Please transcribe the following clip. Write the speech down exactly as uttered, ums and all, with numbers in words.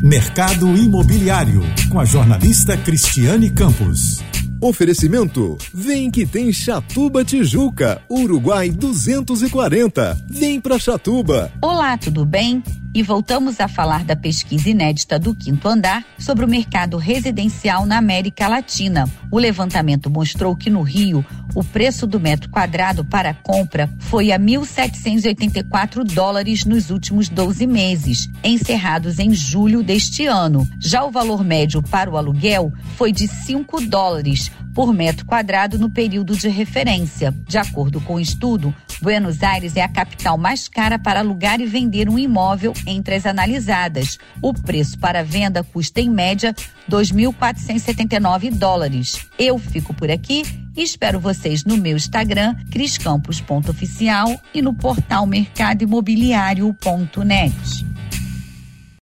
Mercado Imobiliário, com a jornalista Cristiane Campos. Oferecimento, vem que tem Chatuba Tijuca, Uruguai duzentos e quarenta. Vem pra Chatuba. Olá, tudo bem? E voltamos a falar da pesquisa inédita do Quinto Andar sobre o mercado residencial na América Latina. O levantamento mostrou que no Rio, o preço do metro quadrado para compra foi a mil setecentos e oitenta e quatro dólares nos últimos doze meses, encerrados em julho deste ano. Já o valor médio para o aluguel foi de cinco dólares por metro quadrado no período de referência. De acordo com o estudo, Buenos Aires é a capital mais cara para alugar e vender um imóvel entre as analisadas. O preço para venda custa, em média, dois mil quatrocentos e setenta e nove dólares. Eu fico por aqui e espero vocês no meu Instagram, cris campos ponto oficial, e no portal mercado imobiliário ponto net.